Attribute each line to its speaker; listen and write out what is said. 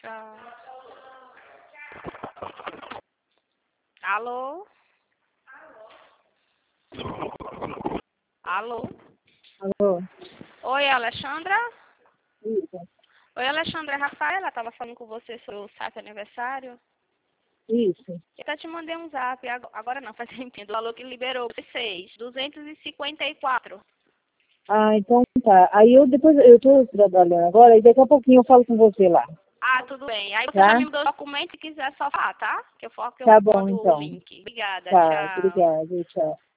Speaker 1: Tchau. Alô? Alô?
Speaker 2: Alô?
Speaker 1: Oi, Alexandra?
Speaker 2: Isso.
Speaker 1: Oi, Alexandra, é Rafaela. Estava falando com você sobre o saque aniversário.
Speaker 2: Isso.
Speaker 1: Eu até te mandei um zap, agora não, faz tempo. Falou que liberou 254.
Speaker 2: Ah, então tá. Aí eu tô trabalhando agora e daqui a pouquinho eu falo com você lá.
Speaker 1: Ah, tudo bem. Aí você já
Speaker 2: Tá?
Speaker 1: me mandou o documento se quiser só falar, tá? Que eu
Speaker 2: Tá bom,
Speaker 1: mando o
Speaker 2: então.
Speaker 1: link. Obrigada,
Speaker 2: Tá,
Speaker 1: tchau.
Speaker 2: obrigada. Tchau.